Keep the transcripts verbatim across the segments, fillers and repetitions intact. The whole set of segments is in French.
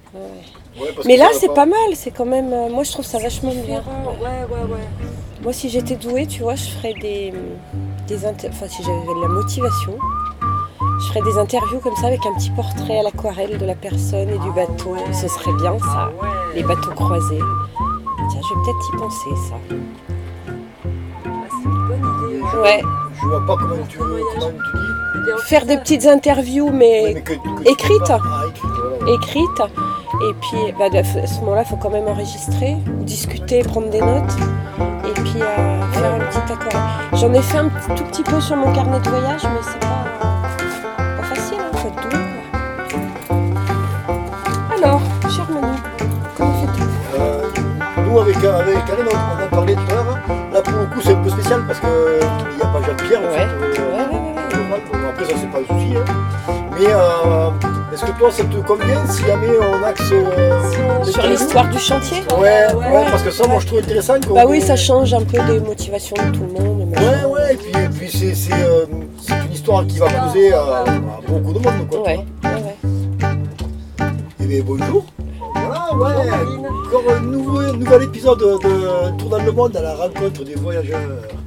Ouais. Ouais, Mais là, c'est pas... pas mal, c'est quand même. Euh, moi, je trouve ça vachement bien. Ouais, ouais, ouais. Moi, si j'étais douée, tu vois, je ferais des. des inter... Enfin, si j'avais de la motivation, je ferais des interviews comme ça avec un petit portrait à l'aquarelle de la personne et du bateau. Ah ouais. Ce serait bien, ça. Ah ouais. Les bateaux croisés. Tiens, je vais peut-être y penser, ça. Ah, c'est une bonne idée. Ouais. Je vois pas comment tu, comment tu dis. Faire des petites interviews, mais, ouais, mais que, que écrites. Ah, écrites. Voilà. Écrites. Et puis, bah, à ce moment-là, il faut quand même enregistrer, discuter, prendre des notes. Et puis, euh, faire un petit aquarelle. J'en ai fait un petit, tout petit peu sur mon carnet de voyage, mais c'est pas, pas facile, il hein, faut être doué. Alors, cher Manu, comment fais-tu euh, Nous, avec, avec Karine, on en a parlé tout à l'heure. Là, pour le coup, c'est un peu spécial parce qu'il n'y a pas Jean-Pierre. Ouais. En fait, euh, ouais, ouais, ouais, ouais. Après, ça, c'est pas un souci. Hein. Mais euh, est-ce que toi, ça te convient si jamais on axe euh, sur l'histoire du chantier? Ouais, ouais, ouais, parce que ça, ouais. moi, je trouve intéressant. Bah oui, ça change un peu des motivations de tout le monde. Ouais, ouais, et puis, et puis c'est, c'est, euh, c'est une histoire qui va causer à, à beaucoup de monde, quoi. Ouais, ouais, ouais. Et bien, bonjour. Voilà, ouais, encore un nouveau, nouvel épisode de Tour dans le monde à la rencontre des voyageurs.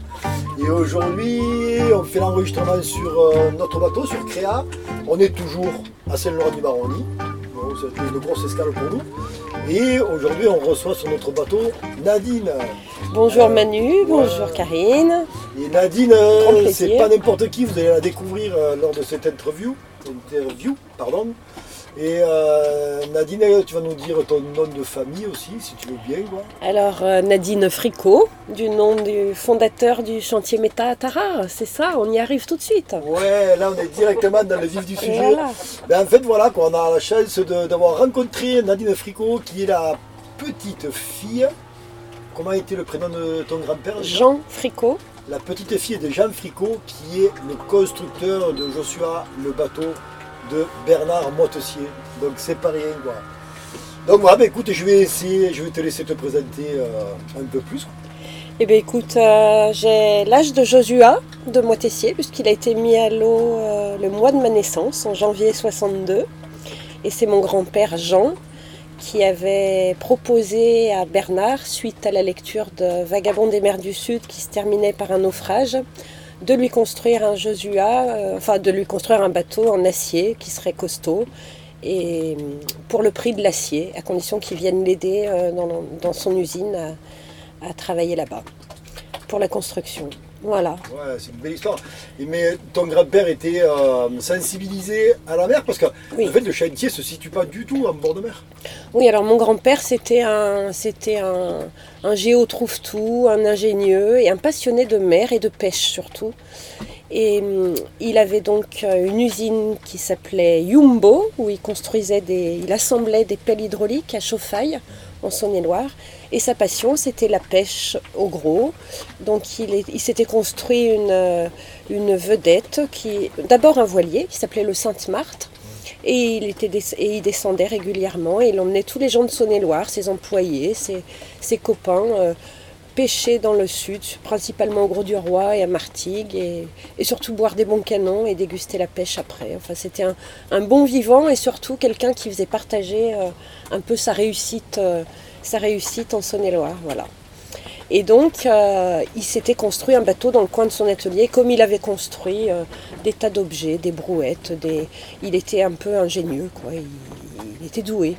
Et aujourd'hui, on fait l'enregistrement sur euh, notre bateau, sur Créa. On est toujours à Saint-Laurent-du-Maroni. Bon, c'est une grosse escale pour nous. Et aujourd'hui, on reçoit sur notre bateau Nadine. Bonjour euh, Manu, bonjour euh, Karine. Et Nadine, euh, c'est pas n'importe qui, vous allez la découvrir euh, lors de cette interview. interview pardon. Et euh, Nadine, tu vas nous dire ton nom de famille aussi, si tu veux bien. Quoi. Alors, euh, Nadine Fricot, du nom du fondateur du chantier Meta à Tarare, c'est ça, on y arrive tout de suite. Ouais, là on est directement dans le vif du sujet. Voilà. Ben, en fait, voilà, quoi, on a la chance de, d'avoir rencontré Nadine Fricot, qui est la petite fille. Comment a été le prénom de ton grand-père? Jean Fricot. La petite fille de Jean Fricot, qui est le constructeur de Joshua, le bateau de Bernard Moitessier, donc c'est pas rien quoi. Donc voilà, bah, écoute, je vais essayer, je vais te laisser te présenter euh, un peu plus. Eh bien écoute, euh, j'ai l'âge de Joshua de Moitessier, puisqu'il a été mis à l'eau euh, le mois de ma naissance, en janvier soixante-deux, et c'est mon grand-père Jean qui avait proposé à Bernard, suite à la lecture de Vagabond des mers du Sud qui se terminait par un naufrage, de lui construire un Joshua, euh, enfin de lui construire un bateau en acier qui serait costaud, et pour le prix de l'acier, à condition qu'il vienne l'aider euh, dans, dans son usine à, à travailler là-bas, pour la construction. Voilà. Ouais, c'est une belle histoire. Mais ton grand-père était euh, sensibilisé à la mer parce que oui. En fait, le chantier ne se situe pas du tout en bord de mer. Oui, alors mon grand-père, c'était un, c'était un, un géo-trouve-tout, un ingénieux et un passionné de mer et de pêche surtout. Et hum, il avait donc une usine qui s'appelait Yumbo, où il construisait des, il assemblait des pelles hydrauliques à Chauffaille, en Saône-et-Loire. Et sa passion, c'était la pêche au gros. Donc il, est, il s'était construit une, une vedette, qui, d'abord un voilier qui s'appelait le Sainte-Marthe. Et il, était, et il descendait régulièrement et il emmenait tous les gens de Saône-et-Loire, ses employés, ses, ses copains, euh, pêcher dans le sud, principalement au Gros-du-Roi et à Martigues, et, et surtout boire des bons canons et déguster la pêche après. Enfin, c'était un, un bon vivant et surtout quelqu'un qui faisait partager euh, un peu sa réussite, euh, sa réussite en Saône-et-Loire. Voilà. Et donc, euh, il s'était construit un bateau dans le coin de son atelier, comme il avait construit euh, des tas d'objets, des brouettes. Des... Il était un peu ingénieux, quoi. Il, il était doué.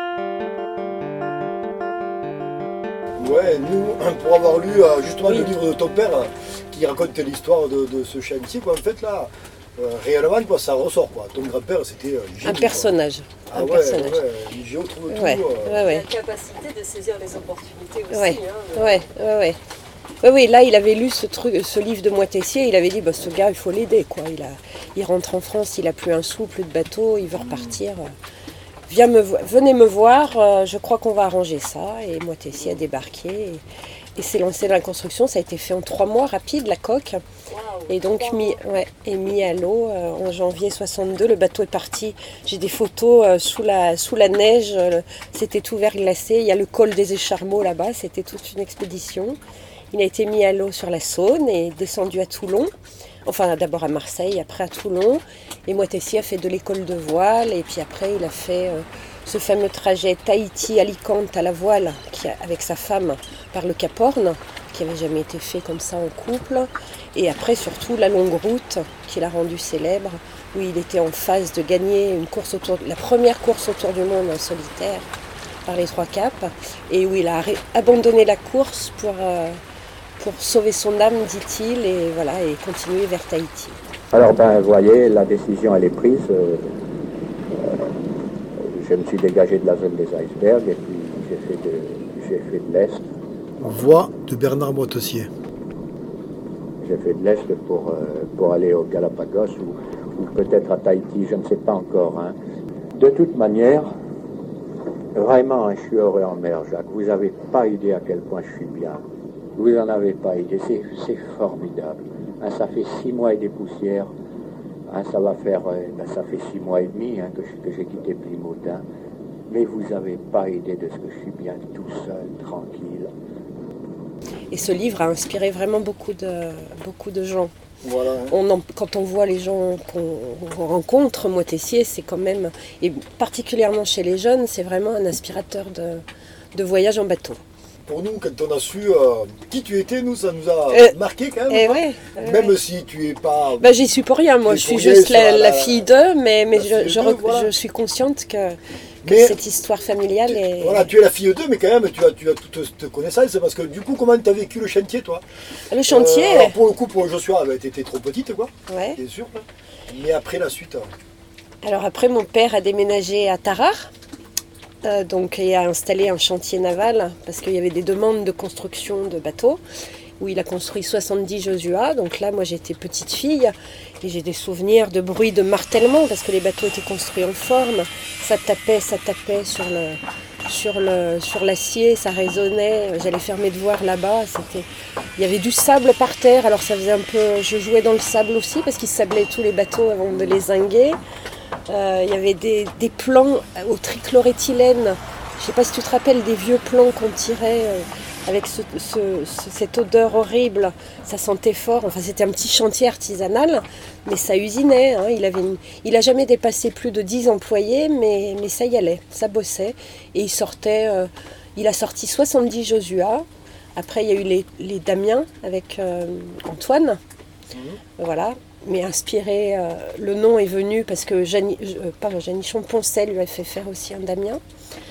Ouais, nous, pour avoir lu euh, justement oui. le livre de ton père, euh, qui raconte l'histoire de, de ce chantier, quoi, en fait, là, euh, réellement, quoi, ça ressort, quoi. Ton grand-père, c'était euh, génie, un personnage. Quoi. Un Ah ouais, personnage. Ouais, géo trouve tout. Ouais, euh... ouais, ouais. La capacité de saisir les opportunités aussi. Ouais, hein, ouais, ouais, ouais. Oui, oui, là, il avait lu ce, truc, ce livre de Moitessier, il avait dit, bah, ce gars, il faut l'aider, quoi. Il, a, il rentre en France, il n'a plus un sou, plus de bateau, il veut repartir. Viens me vo- venez me voir, euh, je crois qu'on va arranger ça. Et Moitessier a débarqué et, et s'est lancé dans la construction. Ça a été fait en trois mois, rapide, la coque. Wow, et donc mis, ouais, et mis à l'eau euh, en janvier soixante-deux. Le bateau est parti. J'ai des photos euh, sous, la, sous la neige. Euh, c'était tout verglacé. Il y a le col des Écharmeaux là-bas. C'était toute une expédition. Il a été mis à l'eau sur la Saône et descendu à Toulon. Enfin, d'abord à Marseille, après à Toulon. Et Moitessier a fait de l'école de voile. Et puis après, il a fait euh, ce fameux trajet Tahiti-Alicante à la voile qui a, avec sa femme par le Cap Horn, qui n'avait jamais été fait comme ça en couple. Et après surtout la longue route qui l'a rendu célèbre, où il était en phase de gagner une course autour, la première course autour du monde en solitaire par les Trois Caps, et où il a abandonné la course pour, euh, pour sauver son âme, dit-il, et, voilà, et continuer vers Tahiti. Alors ben, vous voyez, la décision elle est prise. Euh, euh, je me suis dégagé de la zone des icebergs et puis j'ai fait de, j'ai fait de l'Est. Voix de Bernard Moitessier. J'ai fait de l'Est pour, euh, pour aller aux Galapagos ou, ou peut-être à Tahiti, je ne sais pas encore. Hein. De toute manière, vraiment, hein, je suis heureux en mer, Jacques. Vous n'avez pas idée à quel point je suis bien. Vous n'en avez pas idée. C'est, c'est formidable. Hein, ça fait six mois et des poussières. Hein, ça va faire, euh, ben, ça fait six mois et demi hein, que, je, que j'ai quitté Plymouth. Hein. Mais vous n'avez pas idée de ce que je suis bien tout seul, tranquille. Et ce livre a inspiré vraiment beaucoup de, beaucoup de gens. Voilà. On en, quand on voit les gens qu'on, qu'on rencontre, Moitessier, c'est quand même, et particulièrement chez les jeunes, c'est vraiment un inspirateur de, de voyage en bateau. Pour nous, quand on a su euh, qui tu étais, nous, ça nous a Euh, marqué quand même. Et hein. ouais, Même ouais. si tu es pas... Bah, j'y suis pour rien, moi, Tu es je suis pour rien juste sur la, la- la fille d'eux, mais, mais la je, fille je, d'eux, rec- voilà. je suis consciente que, que Mais- cette histoire familiale est... Voilà, tu es la fille d'eux, mais quand même, tu as, tu as toute cette connaissance, parce que du coup, comment tu as vécu le chantier, toi? Le chantier, Euh, alors, pour le coup, pour Joshua, bah, tu étais trop petite, quoi, ouais. bien sûr. hein. Mais après, la suite... euh, Alors après, mon père a déménagé à Tarare, euh, donc et a installé un chantier naval parce qu'il y avait des demandes de construction de bateaux, où il a construit soixante-dix Joshua. Donc là, moi, j'étais petite fille et j'ai des souvenirs de bruit de martèlement parce que les bateaux étaient construits en forme. Ça tapait, ça tapait sur le sur le sur l'acier, ça résonnait. J'allais faire mes devoirs là-bas. C'était, il y avait du sable par terre. Alors ça faisait un peu, je jouais dans le sable aussi parce qu'ils sablaient tous les bateaux avant de les zinguer. Euh, il y avait des, des plans au trichloréthylène. Je ne sais pas si tu te rappelles des vieux plans qu'on tirait euh, avec ce, ce- ce- cette odeur horrible. Ça sentait fort. Enfin, c'était un petit chantier artisanal, mais ça usinait. Hein. Il avait une- il a jamais dépassé plus de dix employés, mais, mais ça y allait, ça bossait. Et il sortait. euh, il a sorti soixante-dix Joshua. Après, il y a eu les, les Damiens avec euh, Antoine. Voilà. Mais inspiré, euh, le nom est venu parce que Jani, euh, pas Janichon Poncel lui a fait faire aussi un Damien.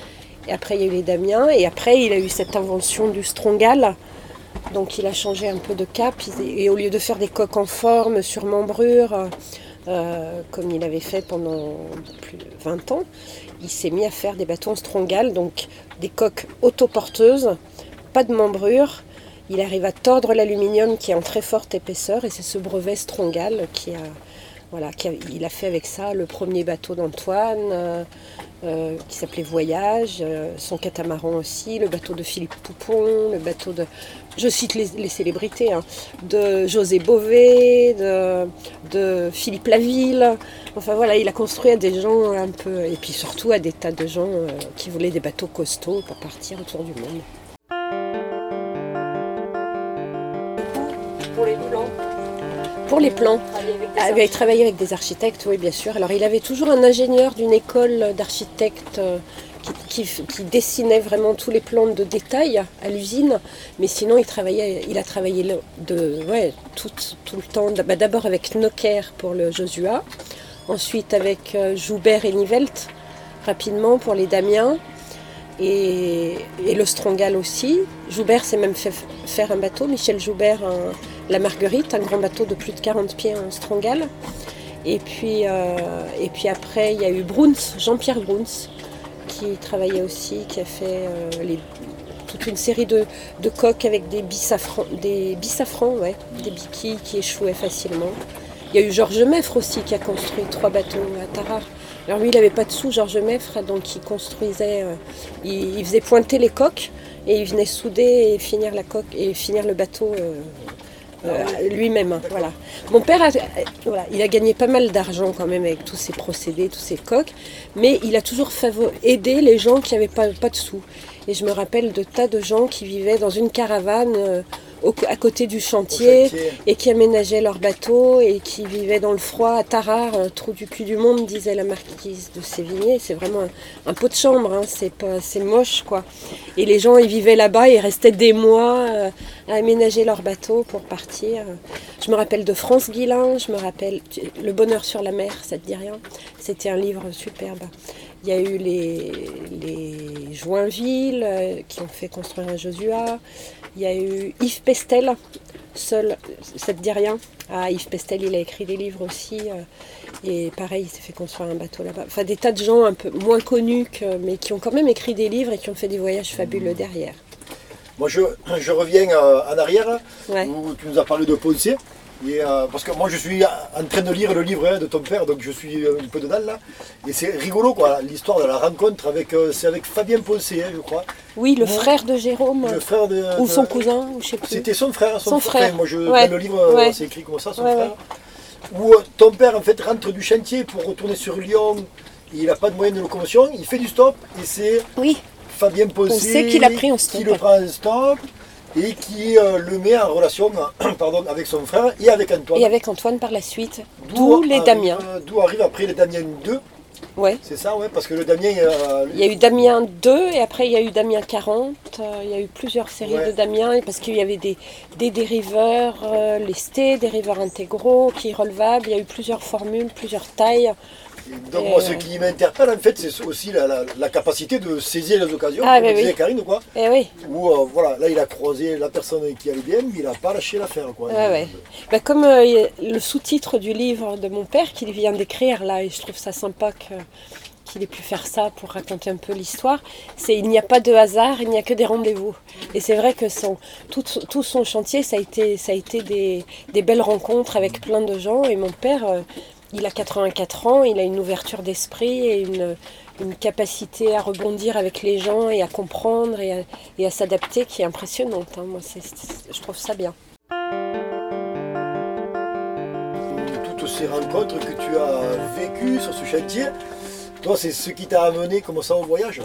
Et après, il y a eu les Damiens. Et après, il a eu cette invention du Strongal. Donc, il a changé un peu de cap. Il- Et au lieu de faire des coques en forme sur membrure, euh, comme il avait fait pendant plus de vingt ans, il s'est mis à faire des bateaux en Strongal. Donc, des coques autoporteuses, pas de membrure. Il arrive à tordre l'aluminium qui est en très forte épaisseur. Et c'est ce brevet Strongal qui a... Voilà, qui a- il a fait avec ça le premier bateau d'Antoine, euh, euh, qui s'appelait Voyage, euh, son catamaran aussi, le bateau de Philippe Poupon, le bateau de, je cite les, les célébrités, hein, de José Bové, de, de Philippe Laville. Enfin voilà, il a construit à des gens un peu, et puis surtout à des tas de gens euh, qui voulaient des bateaux costauds pour partir autour du monde. Pour les plans, Pour les plans, travailler avec des Ah, il travaillait avec des architectes, oui, bien sûr. Alors, il avait toujours un ingénieur d'une école d'architectes euh, qui, qui- qui dessinait vraiment tous les plans de détail à l'usine. Mais sinon, il, travaillait, il a travaillé le- de, ouais, tout, tout le temps. Bah, d'abord avec Nocker pour le Joshua, ensuite avec euh, Joubert et Nivelt, rapidement pour les Damiens, et, et le Strongal aussi. Joubert s'est même fait f- faire un bateau, Michel Joubert, un- la Marguerite, un grand bateau de plus de quarante pieds en Strongal. Et puis, euh, et puis après, il y a eu Bruns, Jean-Pierre Bruns, qui travaillait aussi, qui a fait euh, les, toute une série de, de coques avec des bisafrans, des bisafrans, ouais, des biquilles qui échouaient facilement. Il y a eu Georges Meffre aussi qui a construit trois bateaux à Tarare. Alors lui, il n'avait pas de sous, Georges Meffre, donc il construisait, euh, il, il faisait pointer les coques et il venait souder et finir la coque et finir le bateau euh, euh, lui-même. hein, voilà. Mon père, a, euh, voilà, il a gagné pas mal d'argent quand même avec tous ces procédés, tous ces coques, mais il a toujours favo- aidé les gens qui n'avaient pas, pas de sous. Et je me rappelle de tas de gens qui vivaient dans une caravane euh, au- à côté du chantier, Au chantier. et qui aménageaient leur bateau et qui vivaient dans le froid à Tarare, un trou du cul du monde, disait la marquise de Sévigné. C'est vraiment un, un pot de chambre, hein, c'est pas, c'est moche quoi. Et les gens, ils vivaient là-bas, ils restaient des mois euh, à aménager leur bateau pour partir. Je me rappelle de France Guillain, je me rappelle Le Bonheur sur la mer, ça te dit rien? C'était un livre superbe. Il y a eu les, les Joinville euh, qui ont fait construire un Josua. Il y a eu Yves Pestel, seul, ça te dit rien? Ah, Yves Pestel, il a écrit des livres aussi. euh, et pareil, il s'est fait construire un bateau là-bas. Enfin, des tas de gens un peu moins connus, que, mais qui ont quand même écrit des livres et qui ont fait des voyages fabuleux derrière. Moi, je, je reviens euh, en arrière, Ouais. où tu nous as parlé de Poncé. Et, euh, parce que moi, je suis en train de lire le livre hein, de ton père, donc je suis un peu dedans là. Et c'est rigolo, quoi, l'histoire de la rencontre avec, euh, c'est avec Fabien Poncé, hein, je crois. Oui, le Ouais. frère de Jérôme, Le frère de. ou de- son cousin, ou je sais plus. C'était son frère, son, Son frère. frère. Moi, je, Ouais. dans le livre, euh, Ouais. c'est écrit comme ça, son Ouais, frère. Où euh, ton père, en fait, rentre du chantier pour retourner sur Lyon. Il n'a pas de moyen de locomotion, il fait du stop, et c'est Oui, Fabien Poncé Poncé qui l'a pris en stop. qui le prend en stop et qui euh, le met en relation pardon, avec son frère et avec Antoine. et avec Antoine par la suite. D'où les arrive- Damiens. D'où arrive après les Damiens deux, Ouais. c'est ça, ouais, parce que le Damien. euh, Il y a eu Damien deux et après il y a eu Damien quarante. euh, il y a eu plusieurs séries Ouais. de Damien et parce qu'il y avait des, des dériveurs euh, lestés, dériveurs intégraux, qui relevables. Il y a eu plusieurs formules, plusieurs tailles. et donc, Et, moi, ce euh, qui m'interpelle, en fait, c'est aussi la, la- la capacité de saisir les occasions, Ah, comme bah disait oui. Karine, quoi. Et oui, Où, euh, voilà, là, il a croisé la personne qui allait bien, mais il n'a pas lâché l'affaire, quoi. ouais, ouais. Bah, comme euh, il y a le sous-titre du livre de mon père qu'il vient d'écrire là, et je trouve ça sympa que, qu'il ait pu faire ça pour raconter un peu l'histoire, c'est il n'y a pas de hasard, il n'y a que des rendez-vous. Et c'est vrai que son, tout, tout son chantier, ça a été, ça a été des, des belles rencontres avec plein de gens. Et mon père, euh, il a quatre-vingt-quatre ans, il a une ouverture d'esprit et une, une capacité à rebondir avec les gens et à comprendre et à, et à s'adapter qui est impressionnante. hein. Moi, c'est, c'est- je trouve ça bien. De toutes ces rencontres que tu as vécues sur ce chantier, toi, c'est ce qui t'a amené comme ça au voyage.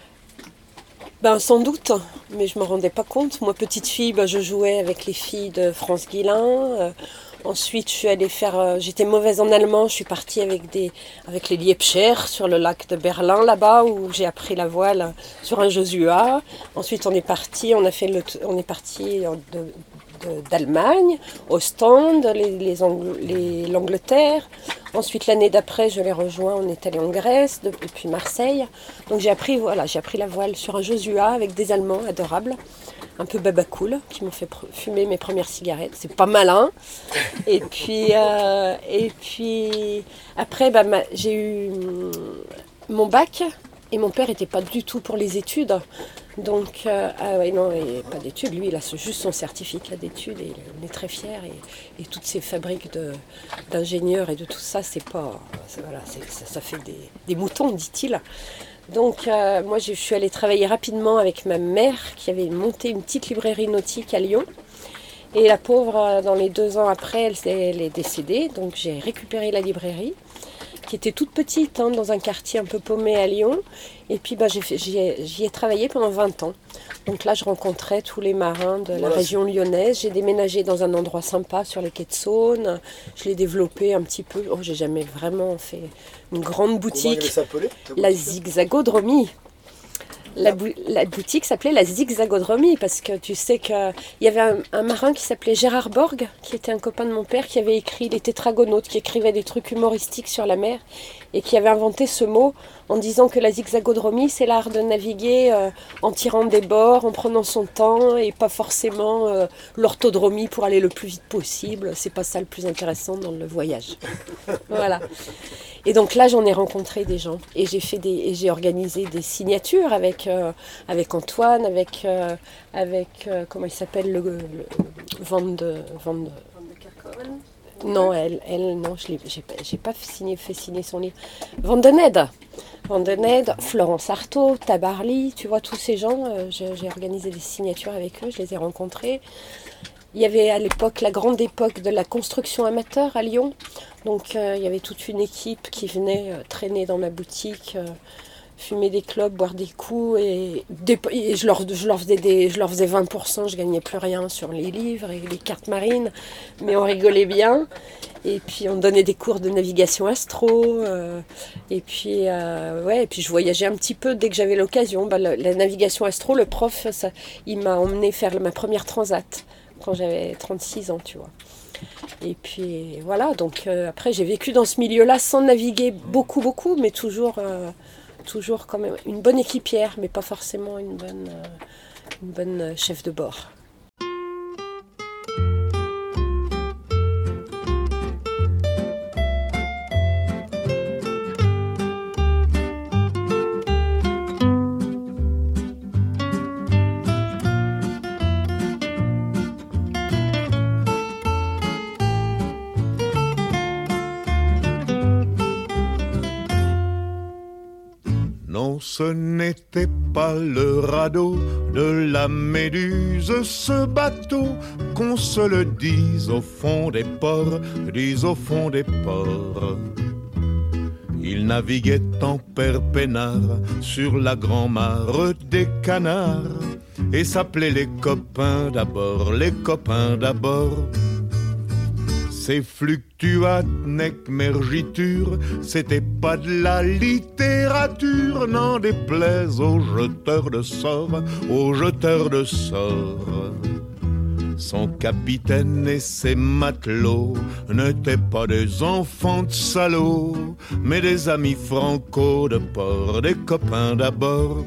Ben, sans doute, mais je ne me rendais pas compte. Moi, petite fille, ben, je jouais avec les filles de France Guillain. Euh, ensuite, je suis allée faire... euh, j'étais mauvaise en allemand. Je suis partie avec, des, avec les Liebscher sur le lac de Berlin, là-bas, où j'ai appris la voile sur un Josua. Ensuite, on est parti, on a fait le, t- on est parti de, de- d'Allemagne, Ostende, les, les Angl- les- l'Angleterre. Ensuite, l'année d'après, je l'ai rejoint, on est allé en Grèce, de- depuis Marseille. Donc j'ai appris, voilà, j'ai appris la voile sur un Josua avec des Allemands adorables, un peu babacool, qui m'ont fait pr- fumer mes premières cigarettes. C'est pas malin. Et puis, euh, et puis après, bah, ma- j'ai eu hum, mon bac. Et mon père n'était pas du tout pour les études. Donc, euh, ah ouais, non, et pas d'études. Lui, il a ce- juste son certificat d'études et il est très fier. Et, et toutes ces fabriques de, d'ingénieurs et de tout ça, c'est pas. c'est- voilà, c'est- ça, ça fait des, des moutons, dit-il. Donc, euh, moi, je suis allée travailler rapidement avec ma mère qui avait monté une petite librairie nautique à Lyon. Et la pauvre, euh, dans les deux ans après, elle, s'est- elle est décédée. Donc, j'ai récupéré la librairie, qui était toute petite, hein, dans un quartier un peu paumé à Lyon. Et puis bah, j'ai fait- j'y, ai, j'y ai travaillé pendant vingt ans. Donc là, je rencontrais tous les marins de la Voilà, région lyonnaise. J'ai déménagé dans un endroit sympa sur les quais de Saône. Je l'ai développé un petit peu. Oh, j'ai jamais vraiment fait une grande Comment il boutique. s'appelait ta La boutique zigzagodromie. La, bou- la boutique s'appelait la zigzagodromie parce que tu sais qu'il y avait un, un marin qui s'appelait Gérard Borg, qui était un copain de mon père, qui avait écrit Les Tétragonautes, qui écrivait des trucs humoristiques sur la mer et qui avait inventé ce mot en disant que la zigzagodromie, c'est l'art de naviguer euh, en tirant des bords, en prenant son temps et pas forcément euh, l'orthodromie pour aller le plus vite possible. C'est pas ça le plus intéressant dans le voyage. Voilà. Et donc là, j'en ai rencontré des gens et j'ai fait des, et j'ai organisé des signatures avec euh, avec Antoine, avec euh, avec euh, comment il s'appelle le, le Van de Van de- Van de Kerkhoven. non, elle, elle non, je l'ai, j'ai pas, j'ai pas signé, fait signer son livre. Van de Ned, Van de Ned, Florence Artaud, Tabarly, tu vois tous ces gens. euh, j'ai, j'ai organisé des signatures avec eux, je les ai rencontrés. Il y avait à l'époque la grande époque de la construction amateur à Lyon. Donc euh, il y avait toute une équipe qui venait euh, traîner dans ma boutique. euh, fumer des clopes, boire des coups, et, des, et je, leur, je, leur faisais des, je leur faisais vingt pour cent, je gagnais plus rien sur les livres et les cartes marines, mais on rigolait bien. Et puis on donnait des cours de navigation astro, euh, et, puis, euh, ouais, et puis je voyageais un petit peu dès que j'avais l'occasion. Bah, la, la navigation astro, le prof, ça, il m'a emmené faire ma première transat quand j'avais trente-six ans, tu vois. Et puis voilà, donc euh, après j'ai vécu dans ce milieu-là sans naviguer beaucoup, beaucoup, mais toujours, euh, toujours quand même une bonne équipière, mais pas forcément une bonne, euh, une bonne chef de bord. Non, ce n'était pas le radeau de la Méduse, ce bateau, qu'on se le dise au fond des ports, dise au fond des ports. Il naviguait en père peinard sur la grand-mare des canards et s'appelait les copains d'abord, les copains d'abord. Ces fluctuates nec mergiture, c'était pas de la littérature, n'en déplaise aux jeteurs de sorts, aux jeteurs de sorts. Son capitaine et ses matelots n'étaient pas des enfants de salauds, mais des amis franco de port, des copains d'abord.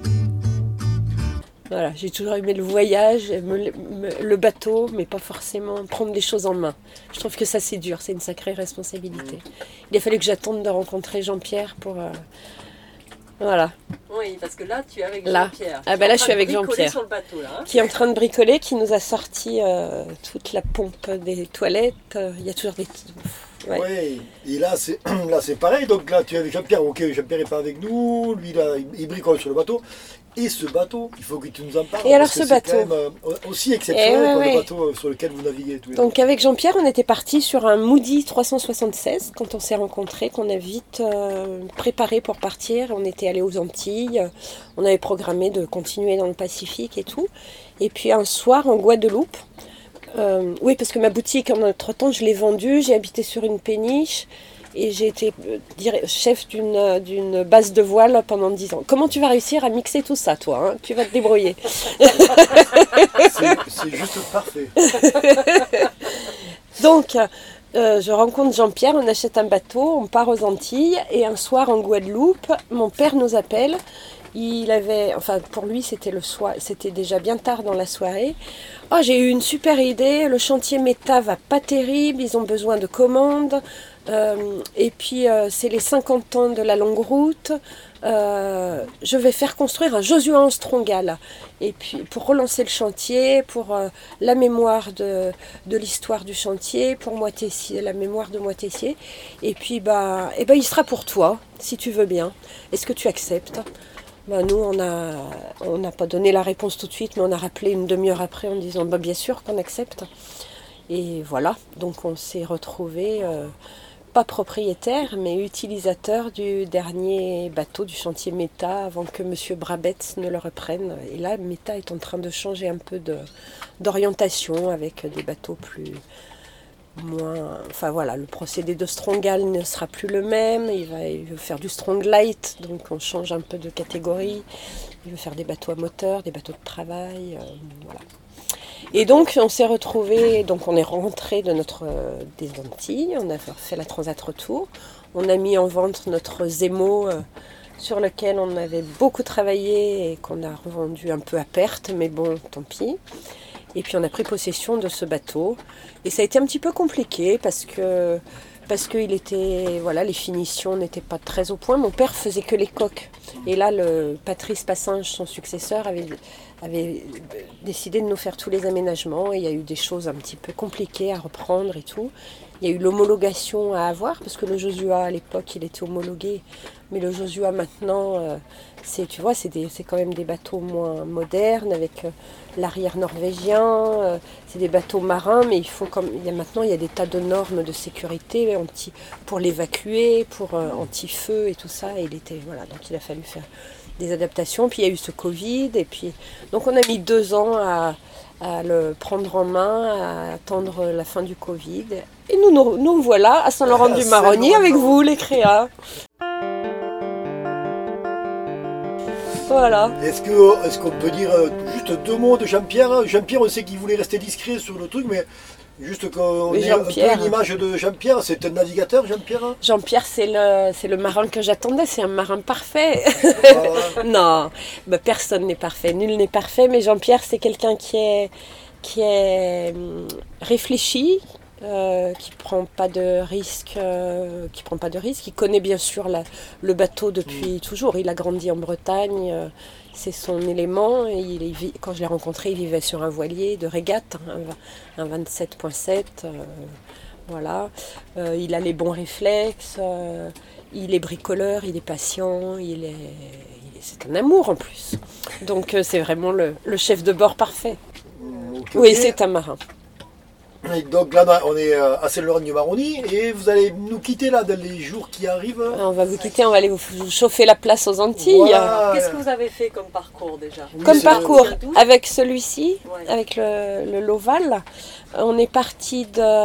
Voilà, j'ai toujours aimé le voyage, me, me, le bateau, mais pas forcément prendre les choses en main. Je trouve que ça c'est dur, c'est une sacrée responsabilité. Il a fallu que j'attende de rencontrer Jean-Pierre pour... Euh, voilà. Oui, parce que là tu es avec là. Jean-Pierre. Ah ben là je suis avec Jean-Pierre. Sur le bateau, là, hein. Qui est en train de bricoler, qui nous a sorti euh, toute la pompe des toilettes. Il y a toujours des... Ouais. Oui, et là c'est, là c'est pareil, donc là tu es avec Jean-Pierre, ok Jean-Pierre n'est pas avec nous, lui là il bricole sur le bateau, et ce bateau, il faut que tu nous en parles, et alors parce ce que bateau c'est quand même euh, aussi exceptionnel ouais, comme ouais. le bateau sur lequel vous naviguez tous les Donc deux. avec Jean-Pierre on était parti sur un Moody trois cent soixante-seize quand on s'est rencontrés, qu'on a vite euh, préparé pour partir, on était allés aux Antilles, on avait programmé de continuer dans le Pacifique et tout, et puis un soir en Guadeloupe, Euh, oui, parce que ma boutique, en entre-temps, je l'ai vendue, j'ai habité sur une péniche et j'ai été euh, chef d'une, euh, d'une base de voile pendant dix ans. Comment tu vas réussir à mixer tout ça, toi, hein? Tu vas te débrouiller. c'est, c'est juste parfait. Donc, euh, je rencontre Jean-Pierre, on achète un bateau, on part aux Antilles et un soir en Guadeloupe, mon père nous appelle. Il avait, enfin pour lui c'était le soir, c'était déjà bien tard dans la soirée. Oh, j'ai eu une super idée, le chantier Méta va pas terrible, ils ont besoin de commandes. Euh, et puis euh, c'est les cinquante ans de la longue route. Euh, je vais faire construire un Joshua en Strongal. Et puis pour relancer le chantier, pour euh, la mémoire de, de l'histoire du chantier, pour Moitessier, la mémoire de Moitessier. Et puis bah, et bah, il sera pour toi, si tu veux bien. Est-ce que tu acceptes ? Ben nous, on n'a on n'a pas donné la réponse tout de suite, mais on a rappelé une demi-heure après en disant bah, bien sûr qu'on accepte. Et voilà, donc on s'est retrouvés, euh, pas propriétaires, mais utilisateurs du dernier bateau du chantier Méta avant que M. Brabetz ne le reprenne. Et là, Méta est en train de changer un peu de, d'orientation avec des bateaux plus... moins, enfin voilà, le procédé de Strongal ne sera plus le même, il va, il veut faire du Strong Light, donc on change un peu de catégorie, il veut faire des bateaux à moteur, des bateaux de travail, euh, voilà. Et donc on s'est retrouvés, donc on est rentré de notre euh, des Antilles, on a fait la Transat Retour, on a mis en vente notre Zemo euh, sur lequel on avait beaucoup travaillé et qu'on a revendu un peu à perte, mais bon, tant pis. Et puis on a pris possession de ce bateau. Et ça a été un petit peu compliqué parce que parce que il était, voilà, les finitions n'étaient pas très au point. Mon père faisait que les coques. Et là, le Patrice Passinge, son successeur, avait, avait décidé de nous faire tous les aménagements. Et il y a eu des choses un petit peu compliquées à reprendre et tout. Il y a eu l'homologation à avoir, parce que le Joshua, à l'époque, il était homologué. Mais le Joshua, maintenant, euh, c'est, tu vois, c'est, des, c'est quand même des bateaux moins modernes, avec euh, l'arrière norvégien. Euh, c'est des bateaux marins, mais il faut comme, il y a, maintenant, il y a des tas de normes de sécurité anti, pour l'évacuer, pour euh, anti-feu et tout ça. Et il était, voilà, donc il a fallu faire des adaptations. Puis il y a eu ce Covid. Et puis, donc on a mis deux ans à, à le prendre en main, à attendre la fin du Covid. Et nous nous, nous voilà à Saint-Laurent-du-Maroni avec vous, les créas. Voilà. Est-ce que, est-ce qu'on peut dire juste deux mots de Jean-Pierre? Jean-Pierre, on sait qu'il voulait rester discret sur le truc, mais juste qu'on ait un peu une image de Jean-Pierre. C'est un navigateur, Jean-Pierre? Jean-Pierre, c'est le, c'est le marin que j'attendais, c'est un marin parfait. Voilà. Non, bah, personne n'est parfait, nul n'est parfait, mais Jean-Pierre, c'est quelqu'un qui est, qui est réfléchi, Euh, qui prend pas de risque, euh, qui prend pas de risque, qui connaît bien sûr la, le bateau depuis mmh. toujours. Il a grandi en Bretagne, euh, c'est son élément. Et il, il, quand je l'ai rencontré, il vivait sur un voilier de régate, un, un vingt-sept point sept. Euh, voilà. Euh, il a les bons réflexes. Euh, il est bricoleur, il est patient, il est, il est, c'est un amour en plus. Donc euh, c'est vraiment le, le chef de bord parfait. Mmh, okay, oui, okay. C'est un marin. Et donc là, on est à Saint-Laurent-du-Maroni et vous allez nous quitter là dans les jours qui arrivent. On va vous quitter, on va aller vous chauffer la place aux Antilles. Voilà. Qu'est-ce que vous avez fait comme parcours déjà? oui, Comme parcours, le... avec celui-ci, ouais. avec le, le Loval, on est parti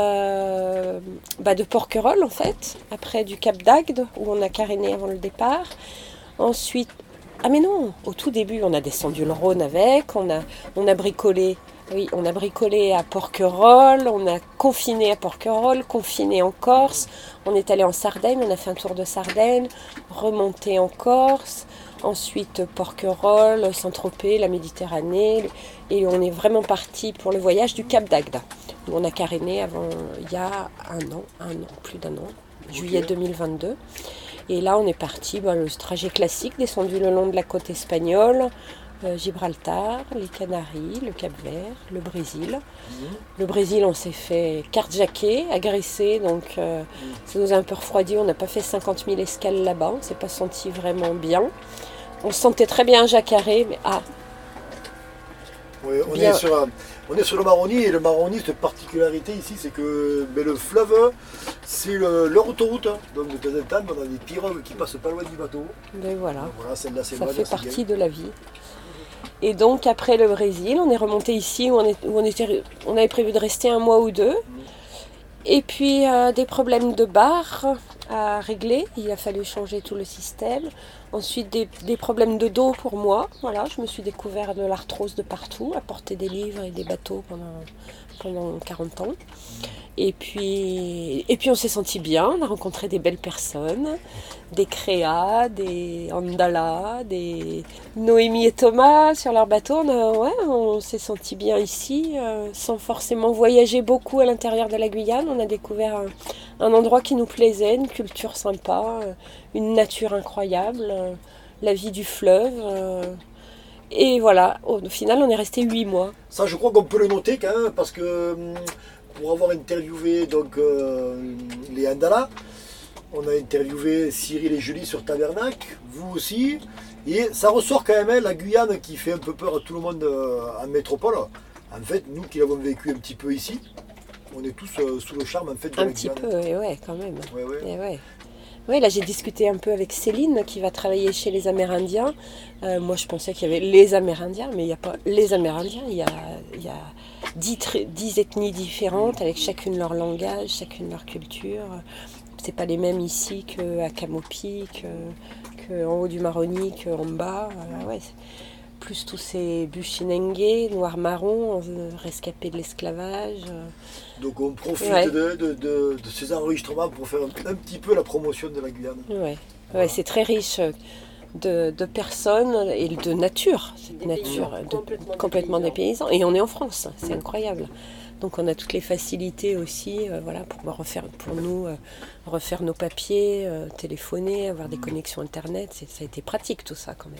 de, bah de Porquerolles en fait, après du Cap d'Agde où on a caréné avant le départ. Ensuite, ah mais non, au tout début on a descendu le Rhône avec, on a, on a bricolé. Oui, on a bricolé à Porquerolles, on a confiné à Porquerolles, confiné en Corse, on est allé en Sardaigne, on a fait un tour de Sardaigne, remonté en Corse, ensuite Porquerolles, Saint-Tropez, la Méditerranée, et on est vraiment parti pour le voyage du Cap d'Agde. On a caréné avant, il y a un an, un an, plus d'un an, juillet deux mille vingt-deux. Et là on est parti, bah, le trajet classique, descendu le long de la côte espagnole, Euh, Gibraltar, les Canaries, le Cap-Vert, le Brésil. Mmh. Le Brésil, on s'est fait carjacker, agressé, donc euh, mmh. ça nous a un peu refroidi. On n'a pas fait cinquante mille escales là-bas, on ne s'est pas senti vraiment bien. On se sentait très bien à Jacaré, mais ah oui, on, est sur, un, on est sur le Maroni, et le Maroni, cette particularité ici, c'est que ben, le fleuve, c'est le, leur autoroute. Donc de temps en temps, on a des pirogues qui passent pas loin du bateau. Mais voilà, donc, voilà celle-là, c'est ça loin, fait c'est partie bien. de la vie. Et donc après le Brésil, on est remonté ici où on, est, où on, était, on avait prévu de rester un mois ou deux. Et puis euh, des problèmes de bar à régler, il a fallu changer tout le système. Ensuite des, des problèmes de dos pour moi, voilà, je me suis découvert de l'arthrose de partout, à porter des livres et des bateaux pendant, pendant quarante ans. Et puis, et puis on s'est senti bien, on a rencontré des belles personnes, des créas, des Andala, des Noémie et Thomas sur leur bateau. On, a, ouais, on s'est senti bien ici, euh, sans forcément voyager beaucoup à l'intérieur de la Guyane. On a découvert un, un endroit qui nous plaisait, une culture sympa, euh, une nature incroyable, euh, la vie du fleuve. Euh, et voilà, au, au final on est resté huit mois. Ça je crois qu'on peut le noter quand même, parce que pour avoir interviewé donc, euh, les Andala, on a interviewé Cyril et Julie sur Tabernac, vous aussi, et ça ressort quand même, hein, la Guyane qui fait un peu peur à tout le monde euh, en métropole. En fait, nous qui l'avons vécu un petit peu ici, on est tous euh, sous le charme en fait de un la petit Guyane. peu, et ouais, quand même. Ouais, ouais. Et ouais. Oui, là j'ai discuté un peu avec Céline qui va travailler chez les Amérindiens. Euh, moi je pensais qu'il y avait les Amérindiens, mais il n'y a pas les Amérindiens, il y a, il y a dix, dix ethnies différentes avec chacune leur langage, chacune leur culture. C'est pas les mêmes ici qu'à Camopi, qu'en haut du Maroni, qu'en bas. Voilà, ouais. Plus tous ces Bushinengue, noirs marrons, rescapés de l'esclavage. Donc on profite ouais. de, de, de, de ces enregistrements pour faire un, un petit peu la promotion de la Guyane. Ouais, voilà. Ouais, c'est très riche de, de personnes et de nature, cette des nature paysans, de, complètement, complètement des des paysans. Et on est en France, c'est incroyable. Donc on a toutes les facilités aussi, euh, voilà, pour refaire, pour nous euh, refaire nos papiers, euh, téléphoner, avoir des connexions internet. C'est, ça a été pratique tout ça quand même.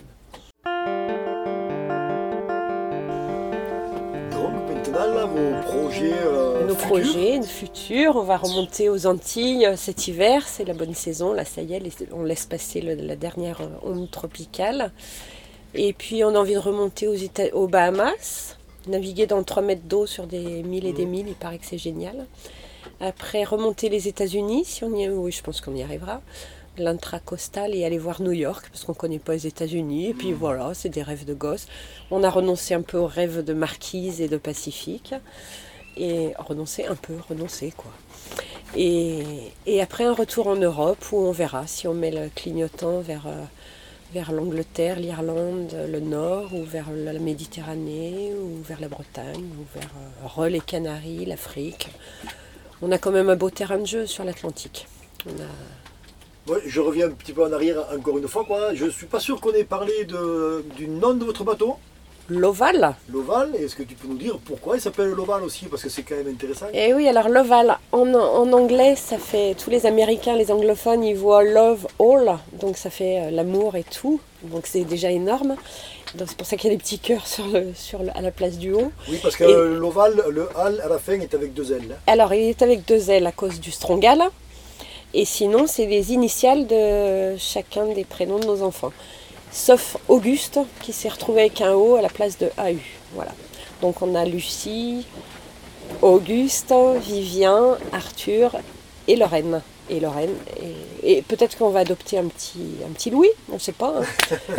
Là, vos projets euh, Nos futurs. projets futurs, on va remonter aux Antilles cet hiver, c'est la bonne saison, là ça y est, on laisse passer le, la dernière onde tropicale. Et puis on a envie de remonter aux, Éta- aux Bahamas, naviguer dans trois mètres d'eau sur des milles et des milles, il paraît que c'est génial. Après remonter les États-Unis, si on y est, oui je pense qu'on y arrivera. l'intracostal et aller voir New York, parce qu'on ne connaît pas les États-Unis. Et puis voilà, c'est des rêves de gosse. On a renoncé un peu aux rêves de Marquise et de Pacifique. Et renoncé un peu, renoncé quoi. Et, et après un retour en Europe où on verra si on met le clignotant vers, euh, vers l'Angleterre, l'Irlande, le Nord, ou vers la Méditerranée, ou vers la Bretagne, ou vers euh, Roll et Canaries, l'Afrique. On a quand même un beau terrain de jeu sur l'Atlantique. On a... Ouais, je reviens un petit peu en arrière encore une fois. Quoi. Je ne suis pas sûr qu'on ait parlé de, du nom de votre bateau. L'Oval. L'Oval, est-ce que tu peux nous dire pourquoi il s'appelle l'Oval aussi? Parce que c'est quand même intéressant. Eh oui, alors l'Oval, en, en anglais, ça fait, tous les Américains, les anglophones, ils voient Love All, donc ça fait euh, l'amour et tout, donc c'est déjà énorme. Donc c'est pour ça qu'il y a des petits cœurs sur le, sur le, à la place du haut. Oui, parce que et, l'Oval, le Al à la fin est avec deux L. Alors il est avec deux L à cause du Strongal, et sinon c'est les initiales de chacun des prénoms de nos enfants. Sauf Auguste qui s'est retrouvé avec un O à la place de A U. Voilà. Donc on a Lucie, Auguste, Vivien, Arthur et Lorraine. Et Lorraine. Et, et peut-être qu'on va adopter un petit, un petit Louis, on ne sait pas. Hein.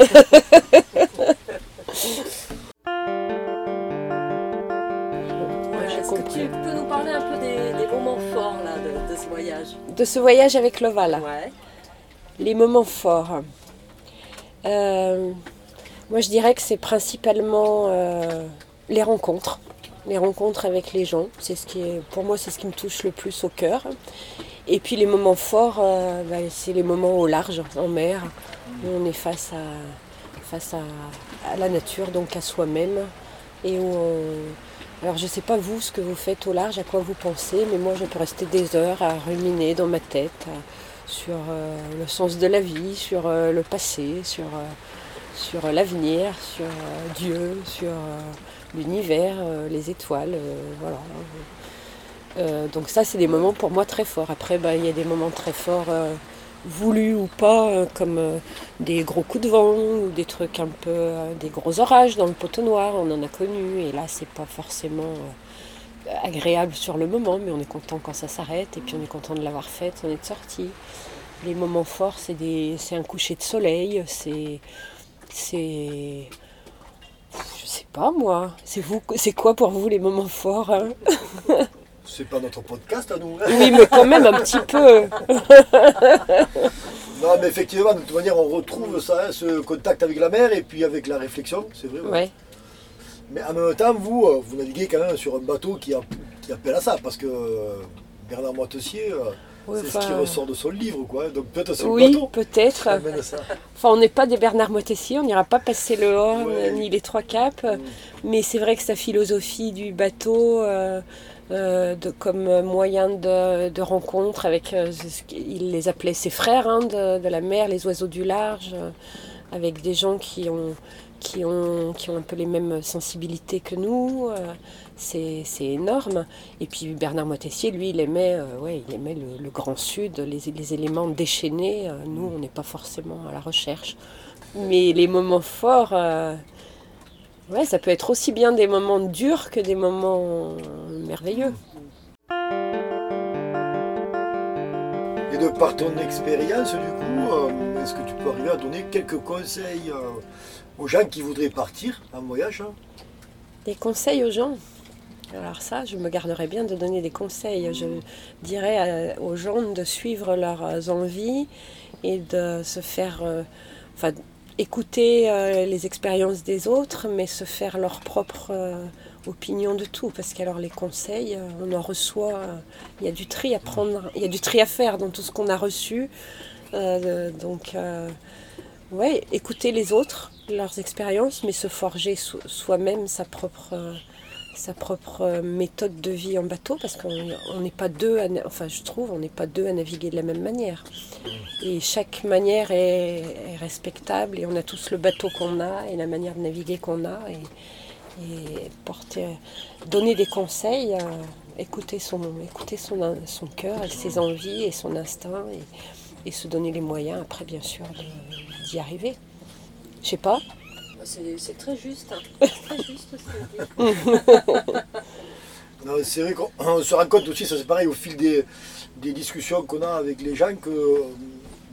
Est-ce que tu peux nous parler un peu des, des moments forts là, de, de ce voyage? De ce voyage avec l'Oval. Ouais. Les moments forts. Euh, moi je dirais que c'est principalement euh, les rencontres, les rencontres avec les gens, c'est ce qui est, pour moi c'est ce qui me touche le plus au cœur. Et puis les moments forts, euh, bah, c'est les moments au large, en mer, où on est face à, face à, à la nature, donc à soi-même. Et où on... Alors je ne sais pas vous ce que vous faites au large, à quoi vous pensez, mais moi je peux rester des heures à ruminer dans ma tête, à, sur euh, le sens de la vie, sur euh, le passé, sur, euh, sur l'avenir, sur euh, Dieu, sur euh, l'univers, euh, les étoiles, euh, voilà. Euh, donc ça, c'est des moments pour moi très forts. Après, bah, il y a des moments très forts, euh, voulus ou pas, euh, comme euh, des gros coups de vent, ou des trucs un peu, euh, des gros orages dans le poteau noir, on en a connu, et là, c'est pas forcément... Euh, agréable sur le moment, mais on est content quand ça s'arrête et puis on est content de l'avoir faite, on est sorti. Les moments forts, c'est des, c'est un coucher de soleil, c'est, c'est, je sais pas moi. C'est vous, c'est quoi pour vous les moments forts hein? C'est pas notre podcast à nous. Oui, mais quand même un petit peu. Non, mais effectivement, de toute manière, on retrouve ça, hein, ce contact avec la mer et puis avec la réflexion, c'est vrai. Ouais. Ouais. Mais en même temps, vous, vous naviguez quand même sur un bateau qui, a, qui appelle à ça, parce que Bernard Moitessier, oui, c'est enfin... ce qui ressort de son livre, quoi. Donc peut-être c'est oui, le bateau. Oui, peut-être. Enfin, on n'est pas des Bernard Moitessier, on n'ira pas passer le Horn ouais. ni les Trois Caps, mm. mais c'est vrai que sa philosophie du bateau, euh, euh, de, comme moyen de, de rencontre avec, euh, il les appelait ses frères hein, de, de la mer, les oiseaux du large, euh, avec des gens qui ont... Qui ont, qui ont un peu les mêmes sensibilités que nous, euh, c'est, c'est énorme. Et puis Bernard Moitessier, lui, il aimait, euh, ouais, il aimait le, le Grand Sud, les, les éléments déchaînés. Euh, nous, on n'est pas forcément à la recherche. Mais les moments forts, euh, ouais, ça peut être aussi bien des moments durs que des moments merveilleux. Et de par ton expérience, du coup, euh, est-ce que tu peux arriver à donner quelques conseils euh, aux gens qui voudraient partir en voyage hein? Des conseils aux gens? Alors ça, je me garderais bien de donner des conseils. Je dirais à, aux gens de suivre leurs envies et de se faire... Euh, enfin, écouter euh, les expériences des autres, mais se faire leur propre euh, opinion de tout. Parce qu'alors les conseils, euh, on en reçoit... Il euh, y a du tri à prendre, il y a du tri à faire dans tout ce qu'on a reçu. Euh, donc, euh, ouais, écouter les autres, leurs expériences, mais se forger so- soi-même sa propre, euh, sa propre méthode de vie en bateau, parce qu'on n'est pas deux, à, enfin je trouve, on n'est pas deux à naviguer de la même manière. Et chaque manière est, est respectable, et on a tous le bateau qu'on a, et la manière de naviguer qu'on a, et, et porter, donner des conseils, euh, écouter son, écouter son, son cœur, et ses envies, et son instinct, et, et se donner les moyens, après bien sûr, de, d'y arriver. Je sais pas. C'est, c'est très juste. Hein. C'est très juste ce que dit. Non, c'est vrai qu'on se rend compte aussi, ça c'est pareil, au fil des, des discussions qu'on a avec les gens, que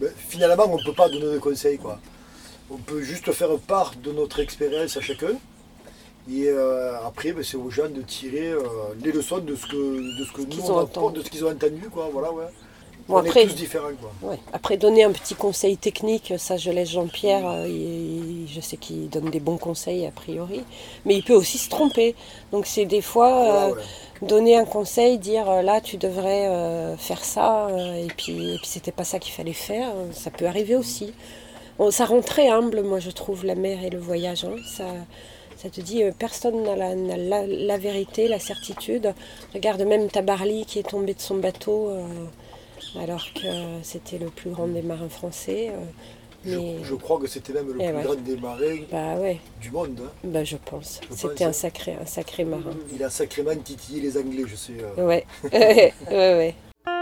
ben, finalement, on ne peut pas donner de conseils, quoi. On peut juste faire part de notre expérience à chacun. Et euh, après, ben, c'est aux gens de tirer euh, les leçons de ce que, de ce que nous qu'ils on ont apprend, entendu. de ce qu'ils ont entendu, quoi. Voilà, ouais. Bon, on après- est tous différents, quoi. Ouais. Après, donner un petit conseil technique, ça je laisse Jean-Pierre, euh, il- je sais qu'il donne des bons conseils a priori, mais il peut aussi se tromper. Donc c'est des fois Voilà, euh, ouais. donner un conseil, dire euh, là tu devrais euh, faire ça, euh, et puis, et puis c'était pas ça qu'il fallait faire, ça peut arriver aussi. Bon, ça rend très humble, moi je trouve, la mer et le voyage. Hein. Ça, ça te dit, euh, personne n'a la, n'a la, la vérité, la certitude. Regarde même Tabarly qui est tombé de son bateau. euh, alors que c'était le plus grand des marins français. euh, Je, mais je crois que c'était même le Eh plus ouais. grand des marins bah ouais, du monde. Hein. bah je pense. Je pense, C'était hein. un sacré, un sacré marin. Il a sacrément titillé les Anglais, je sais. euh. Ouais, ouais, ouais.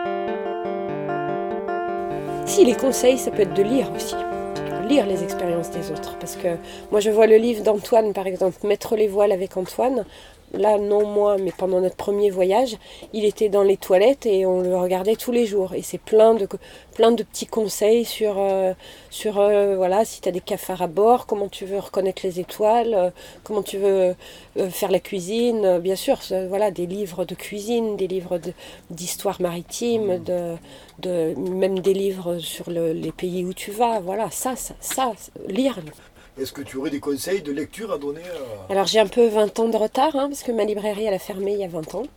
Si les conseils, ça peut être de lire aussi. Lire les expériences des autres. Parce que moi, je vois le livre d'Antoine, par exemple, Mettre les voiles avec Antoine. Là, non moi, mais pendant notre premier voyage, il était dans les toilettes et on le regardait tous les jours. Et c'est plein de, plein de petits conseils sur, euh, sur euh, voilà, si tu as des cafards à bord, comment tu veux reconnaître les étoiles, euh, comment tu veux euh, faire la cuisine. Euh, bien sûr, euh, voilà, des livres de cuisine, des livres de, d'histoire maritime, de, de, même des livres sur le, les pays où tu vas. Voilà, ça, ça, ça lire. Est-ce que tu aurais des conseils de lecture à donner euh, Alors j'ai un peu vingt ans de retard, hein, parce que ma librairie elle a fermé il y a vingt ans.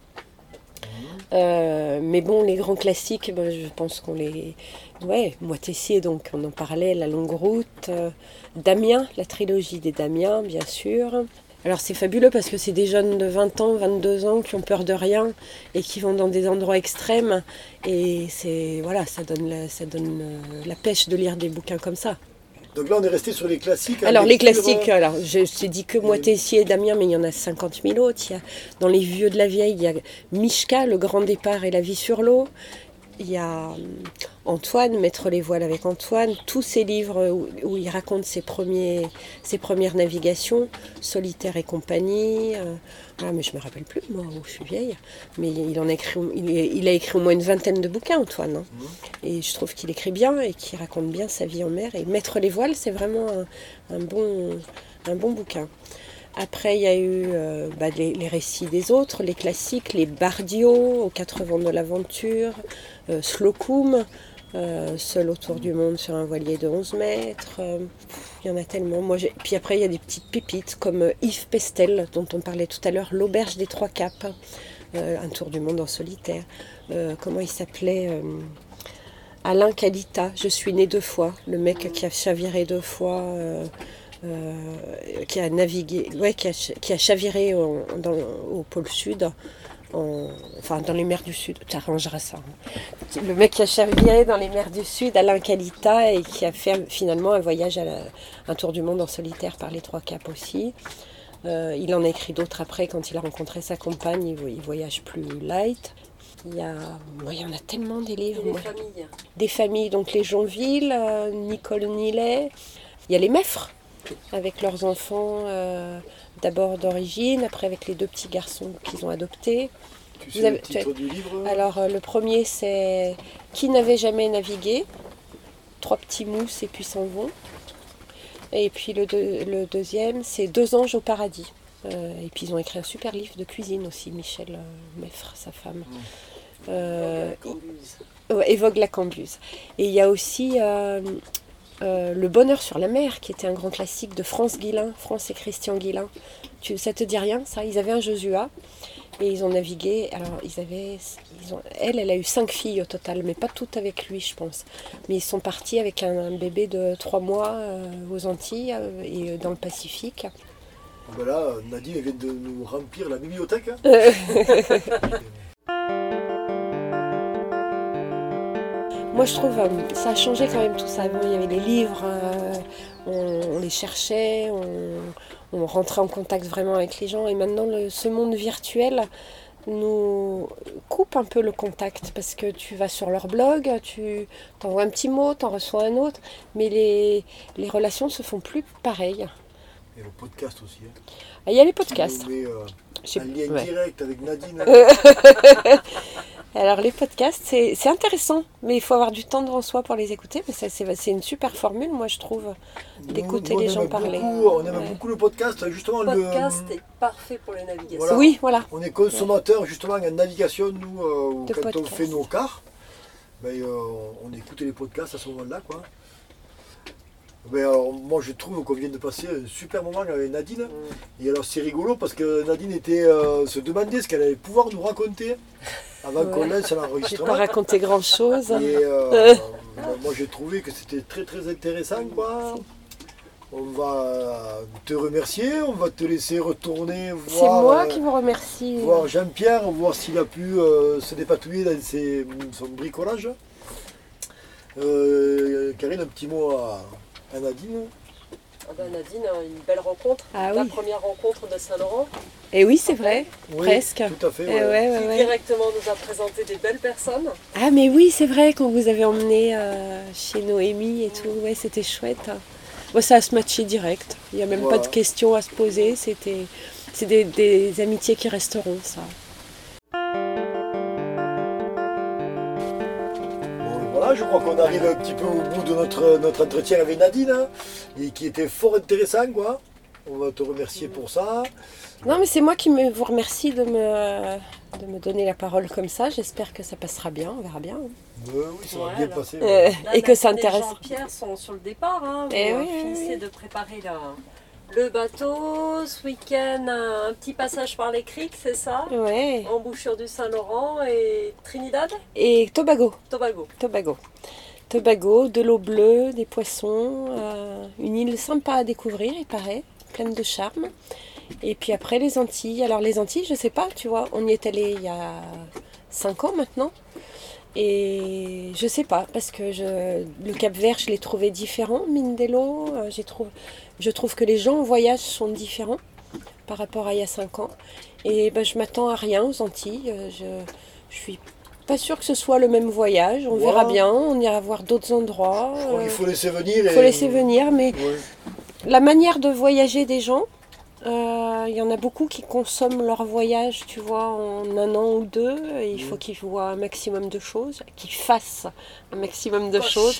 Euh, mais bon, les grands classiques, ben, je pense qu'on les... Ouais, moi Tessier, donc on en parlait, La Longue Route, euh, Damien, la trilogie des Damiens, bien sûr. Alors c'est fabuleux parce que c'est des jeunes de vingt ans, vingt-deux ans qui ont peur de rien et qui vont dans des endroits extrêmes. Et c'est voilà, ça donne la, ça donne euh, la pêche de lire des bouquins comme ça. Donc là, on est resté sur les classiques. en Alors les lecture, classiques, euh, alors je t'ai dit que moi, Oui. Tessier et Damien, mais il y en a cinquante mille autres. Il y a, dans les vieux de la vieille, il y a Mishka, Le Grand Départ et la vie sur l'eau. Il y a hum, Antoine, Mettre les voiles avec Antoine, tous ces livres où, où il raconte ses, premiers, ses premières navigations, Solitaire et compagnie. euh, ah, mais je ne me rappelle plus, moi, où je suis vieille. Mais il, en a écrit, il, est- il a écrit au moins une vingtaine de bouquins, Antoine. hein. Et je trouve qu'il écrit bien et qu'il raconte bien sa vie en mer. Et Mettre les voiles, c'est vraiment un, un bon, un bon bouquin. Après, il y a eu euh, bah, les, les récits des autres, les classiques, les Bardio, Aux quatre vents de l'aventure, euh, Slocum, euh, Seul autour du monde sur un voilier de onze mètres. euh, pff, Il y en a tellement. Moi, j'ai- Puis après, il y a des petites pépites comme euh, Yves Pestel, dont on parlait tout à l'heure, L'Auberge des Trois Caps, euh, Un tour du monde en solitaire. Euh, comment il s'appelait euh, Alain Calita, Je suis né deux fois, le mec qui a chaviré deux fois. euh, Euh, qui a navigué, ouais, qui a, qui a chaviré au, dans, au pôle Sud, en, enfin dans les mers du Sud, tu arrangeras ça. hein. Le mec qui a chaviré dans les mers du Sud, Alain Calita, et qui a fait finalement un voyage, à la, un tour du monde en solitaire par les Trois Caps aussi. Euh, il en a écrit d'autres après quand il a rencontré sa compagne, il, il voyage plus light. Il y, a, moi, il y en a tellement des livres. Et les moi. familles. Des familles, donc les Jonville, euh, Nicole Nilet. Il y a les Meffres, avec leurs enfants, euh, d'abord d'origine, après avec les deux petits garçons qu'ils ont adoptés. Tu Vous sais avez- le titre du livre Alors euh, le premier c'est Qui n'avait jamais navigué, Trois petits mousses et puis s'en vont. Et puis le, deux- le deuxième c'est Deux anges au paradis. Euh, et puis ils ont écrit un super livre de cuisine aussi, Michel euh, Meffre, sa femme. Euh, ouais, évoque la Cambuse. Et il y a aussi euh, euh, Le bonheur sur la mer, qui était un grand classique de France Guillain, France et Christian Guillain. Tu, ça te dit rien, ça? Ils avaient un Josua et ils ont navigué. Alors, ils avaient, ils ont, elle, elle a eu cinq filles au total, mais pas toutes avec lui, je pense. Mais ils sont partis avec un, un bébé de trois mois euh, aux Antilles euh, et euh, dans le Pacifique. Voilà, Nadine vient de nous remplir la bibliothèque. hein. Moi, je trouve euh, ça a changé quand même tout ça. Avant, il y avait les livres, euh, on, on les cherchait, on, on rentrait en contact vraiment avec les gens. Et maintenant, le- ce monde virtuel nous coupe un peu le contact parce que tu vas sur leur blog, tu t'envoies un petit mot, t'en reçois un autre, mais les, les relations se font plus pareilles. Et le podcast aussi. hein. Ah, il y a les Qui podcasts. nous met, euh, Je sais- un lien ouais. direct avec Nadine. Alors les podcasts, c'est, c'est intéressant, mais il faut avoir du temps devant soi pour les écouter. Mais ça, c'est, c'est une super formule, moi je trouve, d'écouter Nous, nous, les gens parler. Beaucoup, on aime Ouais. beaucoup le podcast, justement. Le podcast le, est parfait pour les navigations. Voilà. Oui, voilà. On est consommateurs justement en navigation, nous, euh, où De quand podcast. on fait nos cars, ben, euh, on écoute les podcasts à ce moment-là, quoi. Ben, alors, moi je trouve qu'on vient de passer un super moment avec Nadine. Mm. Et alors c'est rigolo parce que Nadine était, euh, se demandait ce qu'elle allait pouvoir nous raconter avant Ouais. qu'on lance J'ai l'enregistrement. pas raconté grand chose. Et euh, ben, moi j'ai trouvé que c'était très très intéressant, quoi. On va te remercier, on va te laisser retourner voir, C'est moi euh, qui vous remercie. voir Jean-Pierre, voir s'il a pu euh, se dépatouiller dans ses- son bricolage. Euh, Karine, un petit mot à, à Nadine. Ah ben Nadine, une belle rencontre. Ah La oui. première rencontre de Saint-Laurent. Et oui, c'est vrai, Oui, presque. Tout à fait. Eh ouais. ouais, Qui ouais, ouais. directement nous a présenté des belles personnes. Ah mais oui, c'est vrai, quand vous avez emmené euh, chez Noémie et tout, ouais, c'était chouette. Moi, ça a se matché direct. Il n'y a même Voilà. pas de questions à se poser. C'était, c'est des, des amitiés qui resteront, ça. Bon, voilà, je crois qu'on arrive un petit peu au bout de notre, notre entretien avec Nadine, hein, et qui était fort intéressant, quoi. On va te remercier pour ça. Non, mais c'est moi qui me, vous remercie de me, de me donner la parole comme ça. J'espère que ça passera bien, on verra bien. Euh, oui, ça va Ouais, bien alors. passer. Euh, ouais. Là, et que ça Nadine et intéresse. Jean-Pierre sont sur le départ. Hein. Vous Eh euh, oui, oui, finissez oui. de préparer le, le bateau. Ce week-end, un, un petit passage par les criques, c'est ça? Ouais. Embouchure du Saint-Laurent et Trinidad, Et Tobago. Tobago. Tobago. Tobago, de l'eau bleue, des poissons, euh, une île sympa à découvrir, il paraît, pleine de charme. Et puis après les Antilles. Alors les Antilles, je sais pas, tu vois, on y est allé il y a cinq ans maintenant. Et je sais pas, parce que je, le Cap-Vert, je l'ai trouvé différent, Mindelo. Euh, j'ai trouvé, je trouve que les gens en voyage sont différents par rapport à il y a cinq ans. Et ben, je m'attends à rien aux Antilles. Euh, Je, je suis pas sûre que ce soit le même voyage. On Voilà. verra bien, on ira voir d'autres endroits. Je crois Euh, qu'il faut laisser venir. Il et- faut laisser venir, mais Ouais. la manière de voyager des gens, euh, il y en a beaucoup qui consomment leur voyage, tu vois, en un an ou deux. Et il faut qu'ils voient un maximum de choses, qu'ils fassent un maximum de Poche. choses.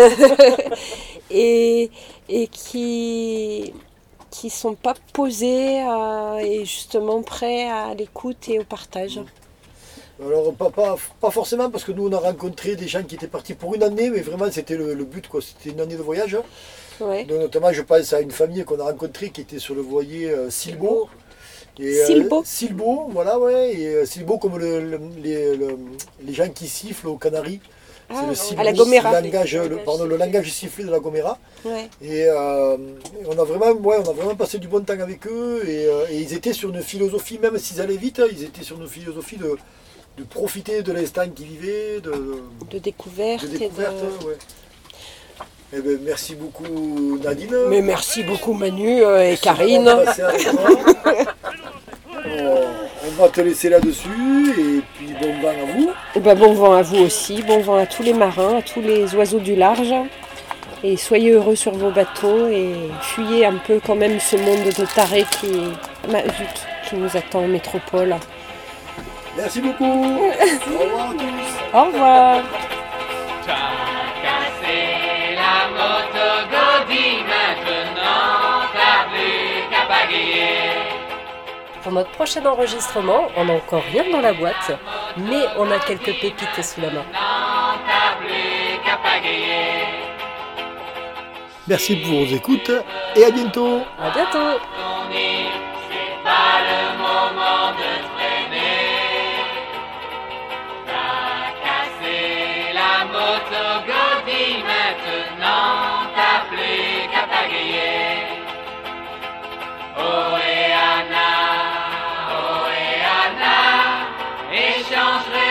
et, et qui qui sont pas posés euh, et justement prêts à l'écoute et au partage. Alors, pas, pas, pas forcément, parce que nous, on a rencontré des gens qui étaient partis pour une année, mais vraiment, c'était le, le but, quoi. C'était une année de voyage. Ouais. Donc, notamment, je pense à une famille qu'on a rencontrée qui était sur le voilier euh, Silbo. Et, euh, Silbo. Silbo, voilà, ouais. Et euh, Silbo, comme le- le- les, le- les gens qui sifflent aux Canaries. Ah, c'est le à Silbo, la Gomera. Le langage, le, pardon, le langage sifflé de la Gomera. Ouais. Et euh, on, a vraiment, ouais, on a vraiment passé du bon temps avec eux. Et, euh, et ils étaient sur une philosophie, même s'ils allaient vite, hein, ils étaient sur une philosophie de, de profiter de l'instant qu'ils vivaient, de, De découverte. de et de- découverte. Ouais. Eh ben, merci beaucoup Nadine. Mais merci beaucoup Manu euh, et Merci Karine. d'avoir passé avec moi. on, on va te laisser là-dessus et puis bon vent à vous. Eh ben, bon vent à vous aussi, bon vent à tous les marins, à tous les oiseaux du large. Et soyez heureux sur vos bateaux et fuyez un peu quand même ce monde de tarés qui, bah, zut, qui nous attend en métropole. Merci beaucoup. Au revoir à tous. Au revoir. Cassez la moto Gaudi maintenant, t'as plus qu'à pagayer. Pour notre prochain enregistrement, on n'a encore rien dans la boîte, mais on a quelques pépites sous la main. Non, t'as plus qu'à pagayer. Merci pour vos écoutes et à bientôt. À bientôt! Ton île, c'est pas le moment de traîner. T'as cassé la moto Gaudi maintenant, t'as plus qu'à pagayer. Oh et Anna, oh et Anna, échangerai